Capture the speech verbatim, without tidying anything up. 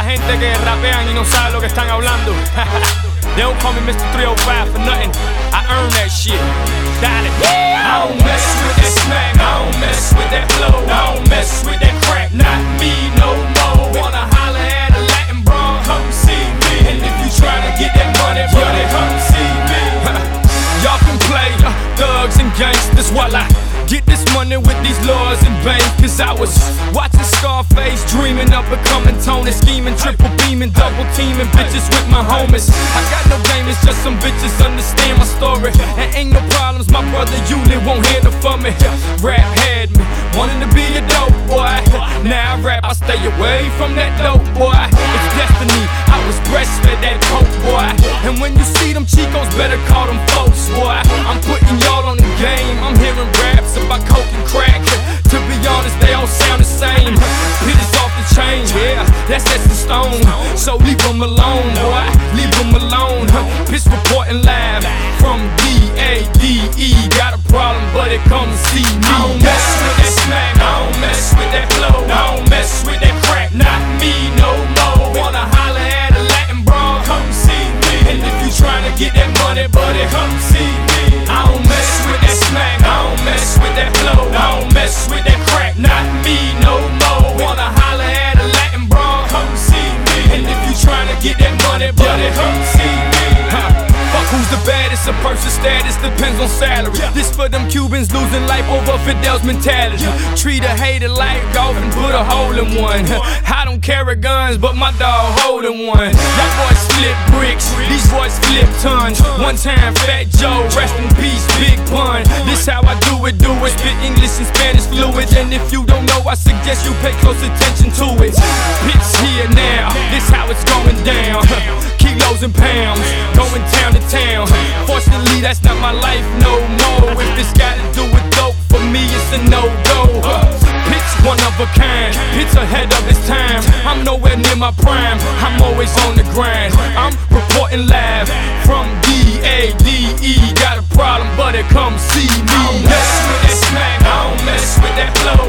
gente que rapean y no sabe lo que están hablando. They don't call me Mister three oh five for nothing. I earn that shit. Dale. I don't mess with that smack, I don't mess with that flow, I don't mess with that crack, not me no more. Wanna holler at a Latin bro, come see me. And if you tryna get that money, brother, come see me. Y'all can play uh, thugs and gangsters while I get this money with these laws and banks. Cause I was watching Scarface, dreaming of becoming Tony, scheming, triple beaming, double teaming bitches with my homies. I got no game, it's just some bitches understand my story. And ain't no problems, my brother Yuli won't handle for me. Rap had me, wanting to be a dope boy. Now I rap, I stay away from that dope boy. It's destiny, I was breastfed that coke boy. And when you see them Chicos, better call them folks boy. I'm putting y'all on the game, I'm hearing raps about coke and crack. To be honest, they all sound the same. Pit is off the chain, yeah, that's set in stone. So leave them alone, boy, leave them alone. Piss reporting live from D A D E. Got a problem, but it come to see me. I don't mess with that smack, I don't mess with that flow, I don't mess with that crack, not me no more. Wanna holler at a Latin bro, come see me. And if you tryna get that money, buddy, come see me. I don't mess with that smack, I don't mess with that flow, I don't mess with that crack, not me no more. Wanna holler at a Latin bro, come see me. And if you tryna get that money, buddy, come see me. Huh. Fuck who's the baddest, a person's status depends on salary. This for them Cubans losing life over Fidel's mentality. Treat a hater like golf and put a hole in one. I don't carry guns, but my dog holding one. Y'all boys flip bricks, these boys flip tons. One time Fat Joe, rest in peace, Big Pun. This how I do it, do it. Spit English and Spanish fluid. And if you don't know, I suggest you pay close attention to it. Pitch here now, this how it's going down. Kilos and pounds, going town to town. Fortunately, that's not my life no more. If this gotta do with dope, for me it's a no-go. Pitch one of a kind, pitch ahead of its time. I'm nowhere near my prime, I'm always on the grind. I'm reporting live from D A D E. Got a problem, but it come see me. I don't mess with that smack, I don't mess with that flow,